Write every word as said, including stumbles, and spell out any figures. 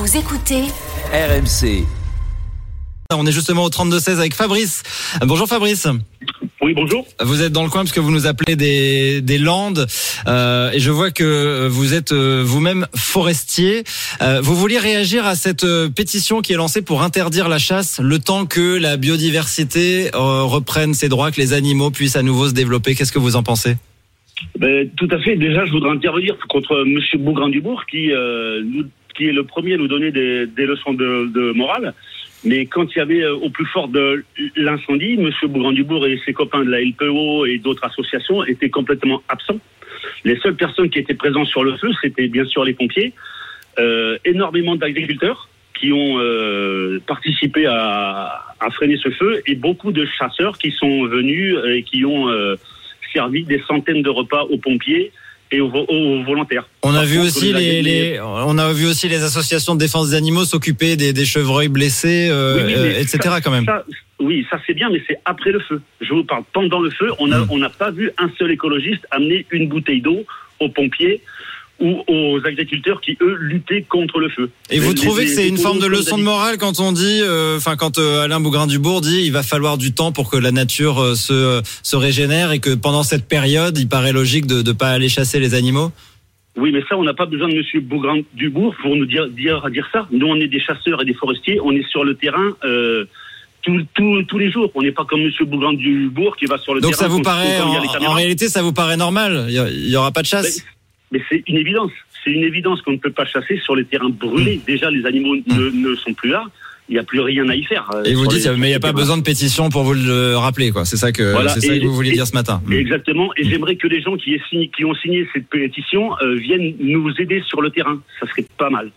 Vous écoutez R M C. On est justement au trente-deux seize avec Fabrice. Bonjour Fabrice. Oui, bonjour. Vous êtes dans le coin parce que vous nous appelez des, des Landes euh, et je vois que vous êtes euh, vous-même forestier. Euh, vous vouliez réagir à cette euh, pétition qui est lancée pour interdire la chasse le temps que la biodiversité euh, reprenne ses droits, que les animaux puissent à nouveau se développer. Qu'est-ce que vous en pensez ? Ben, tout à fait. Déjà, je voudrais intervenir contre Monsieur Bougrain-Dubourg qui, euh, nous, qui est le premier à nous donner des, des leçons de, de morale. Mais quand il y avait euh, au plus fort de l'incendie, Monsieur Bougrain-Dubourg et ses copains de la L P O et d'autres associations étaient complètement absents. Les seules personnes qui étaient présentes sur le feu, c'était bien sûr les pompiers, euh, énormément d'agriculteurs qui ont euh, participé à, à freiner ce feu et beaucoup de chasseurs qui sont venus et qui ont euh, servi des centaines de repas aux pompiers et aux, aux volontaires. On a Par vu contre, aussi les, les, on a vu aussi les associations de défense des animaux s'occuper des, des chevreuils blessés, euh, oui, oui, euh, et cetera. Ça, quand même. Ça, oui, ça c'est bien, mais c'est après le feu. Je vous parle pendant le feu. On a, mmh. on n'a pas vu un seul écologiste amener une bouteille d'eau aux pompiers ou aux agriculteurs qui, eux, luttaient contre le feu. Et vous les, trouvez les, que c'est les, une les forme de leçon de morale quand on dit, enfin, euh, quand euh, Alain Bougrain-Dubourg dit, il va falloir du temps pour que la nature euh, se, se régénère et que pendant cette période, il paraît logique de ne pas aller chasser les animaux? Oui, mais ça, on n'a pas besoin de Monsieur Bougrain-Dubourg pour nous dire, dire, dire ça. Nous, on est des chasseurs et des forestiers, on est sur le terrain euh, tout, tout, tous les jours. On n'est pas comme Monsieur Bougrain-Dubourg qui va sur le Donc terrain. Donc ça vous paraît, en, en réalité, ça vous paraît normal? Il n'y aura pas de chasse? Mais, mais c'est une évidence. C'est une évidence qu'on ne peut pas chasser sur les terrains brûlés. Mmh. Déjà, les animaux mmh. ne, ne sont plus là. Il n'y a plus rien à y faire. Et vous dites, mais il n'y a pas besoin de pétition pour vous le rappeler, quoi. C'est ça que, voilà. c'est ça et, que vous vouliez et, dire ce matin. Exactement. Et mmh. j'aimerais que les gens qui, signé, qui ont signé cette pétition euh, viennent nous aider sur le terrain. Ça serait pas mal.